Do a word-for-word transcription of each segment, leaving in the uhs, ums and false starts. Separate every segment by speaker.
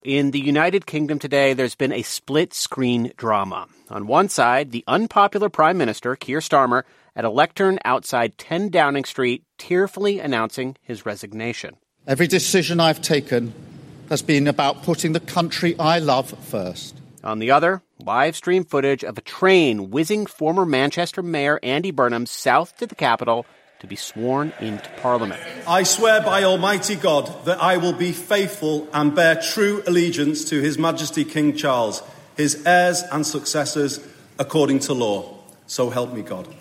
Speaker 1: In the United Kingdom today, there's been a split-screen drama. On one side, the unpopular Prime Minister, Keir Starmer, at a lectern outside ten Downing Street, tearfully announcing his resignation.
Speaker 2: Every decision I've taken has been about putting the country I love first.
Speaker 1: On the other, live stream footage of a train whizzing former Manchester Mayor Andy Burnham south to the capital to be sworn into Parliament.
Speaker 3: I swear by Almighty God that I will be faithful and bear true allegiance to His Majesty King Charles, his heirs and successors, according to law. So help me God.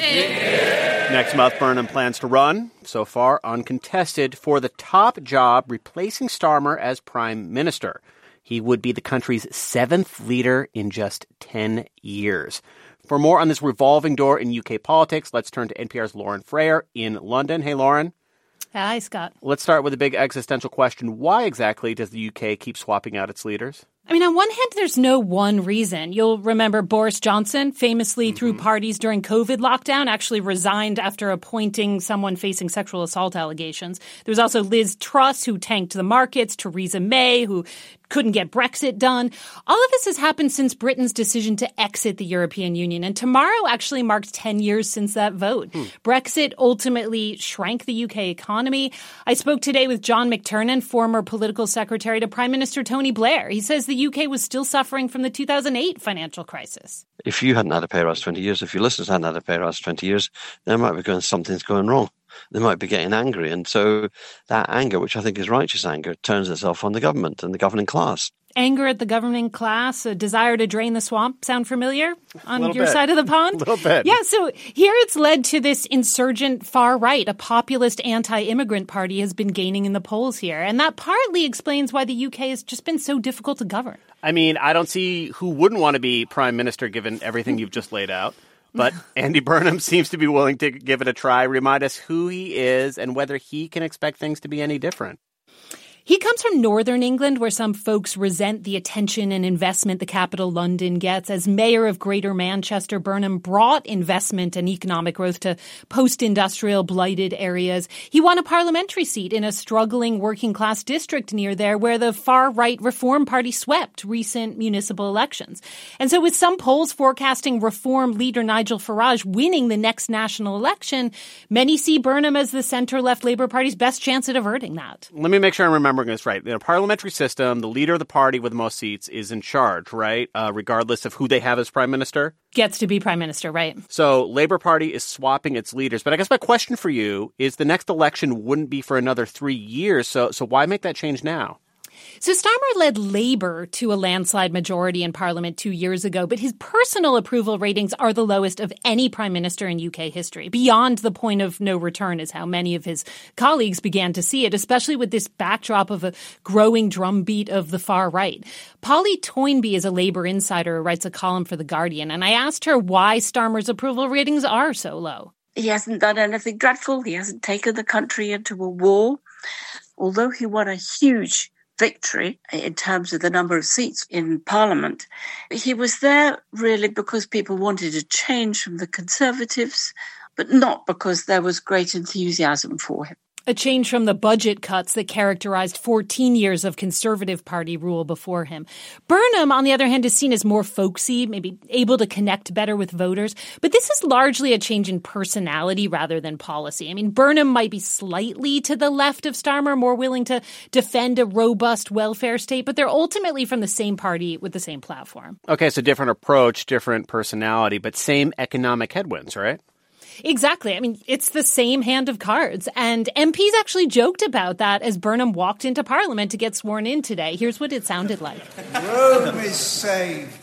Speaker 1: Next month, Burnham plans to run, so far uncontested, for the top job replacing Starmer as Prime Minister. He would be the country's seventh leader in just ten years. For more on this revolving door in U K politics, let's turn to N P R's Lauren Frayer in London. Hey, Lauren.
Speaker 4: Hi, Scott.
Speaker 1: Let's start with a big existential question. Why exactly does the U K keep swapping out its leaders?
Speaker 4: I mean, on one hand, there's no one reason. You'll remember Boris Johnson famously mm-hmm. threw parties during COVID lockdown, actually resigned after appointing someone facing sexual assault allegations. There was also Liz Truss, who tanked the markets, Theresa May, who couldn't get Brexit done. All of this has happened since Britain's decision to exit the European Union. And tomorrow actually marks ten years since that vote. Hmm. Brexit ultimately shrank the U K economy. I spoke today with John McTernan, former political secretary to Prime Minister Tony Blair. He says the U K was still suffering from the two thousand eight financial crisis.
Speaker 5: If you hadn't had a pay rise twenty years, if your listeners hadn't had a pay rise twenty years, they might be going, something's going wrong. They might be getting angry. And so that anger, which I think is righteous anger, turns itself on the government and the governing class.
Speaker 4: Anger at the governing class, a desire to drain the swamp. Sound familiar on your
Speaker 1: bit.
Speaker 4: side of the pond?
Speaker 1: A little bit.
Speaker 4: Yeah, so here it's led to this insurgent far right. A populist anti-immigrant party has been gaining in the polls here. And that partly explains why the U K has just been so difficult to govern.
Speaker 1: I mean, I don't see who wouldn't want to be prime minister given everything you've just laid out. But Andy Burnham seems to be willing to give it a try. Remind us who he is and whether he can expect things to be any different.
Speaker 4: He comes from northern England, where some folks resent the attention and investment the capital London gets. As mayor of Greater Manchester, Burnham brought investment and economic growth to post-industrial blighted areas. He won a parliamentary seat in a struggling working-class district near there where the far-right Reform Party swept recent municipal elections. And so with some polls forecasting Reform leader Nigel Farage winning the next national election, many see Burnham as the centre-left Labour Party's best chance at averting that.
Speaker 1: Let me make sure I'm remembering this right. In a parliamentary system, the leader of the party with the most seats is in charge, right? Uh, regardless of who they have as prime minister?
Speaker 4: Gets to be prime minister, right.
Speaker 1: So Labour Party is swapping its leaders. But I guess my question for you is the next election wouldn't be for another three years. So, so why make that change now?
Speaker 4: So Starmer led Labour to a landslide majority in Parliament two years ago, but his personal approval ratings are the lowest of any prime minister in U K history. Beyond the point of no return is how many of his colleagues began to see it, especially with this backdrop of a growing drumbeat of the far right. Polly Toynbee is a Labour insider who writes a column for The Guardian, and I asked her why Starmer's approval ratings are so low.
Speaker 6: He hasn't done anything dreadful. He hasn't taken the country into a war. Although he won a huge victory in terms of the number of seats in Parliament, he was there really because people wanted a change from the Conservatives, but not because there was great enthusiasm for him.
Speaker 4: A change from the budget cuts that characterized fourteen years of Conservative Party rule before him. Burnham, on the other hand, is seen as more folksy, maybe able to connect better with voters. But this is largely a change in personality rather than policy. I mean, Burnham might be slightly to the left of Starmer, more willing to defend a robust welfare state, but they're ultimately from the same party with the same platform.
Speaker 1: Okay, so different approach, different personality, but same economic headwinds, right?
Speaker 4: Exactly. I mean, it's the same hand of cards. And M Ps actually joked about that as Burnham walked into Parliament to get sworn in today. Here's what it sounded like.
Speaker 7: Rome is saved.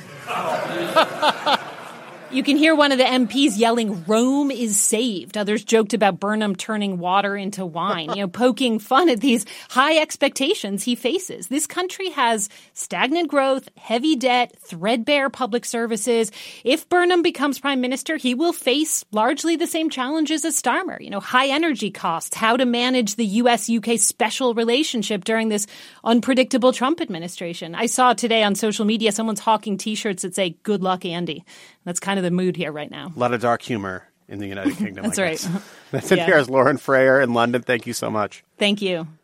Speaker 4: You can hear one of the M Ps yelling, "Rome is saved." Others joked about Burnham turning water into wine, you know, poking fun at these high expectations he faces. This country has stagnant growth, heavy debt, threadbare public services. If Burnham becomes prime minister, he will face largely the same challenges as Starmer. You know, high energy costs, how to manage the U S U K special relationship during this unpredictable Trump administration. I saw today on social media someone's hawking T-shirts that say, "Good luck, Andy." That's kind of the mood here right now.
Speaker 1: A lot of dark humor in the United Kingdom.
Speaker 4: That's right.
Speaker 1: That's N P R's Lauren Frayer in London. Thank you so much.
Speaker 4: Thank you.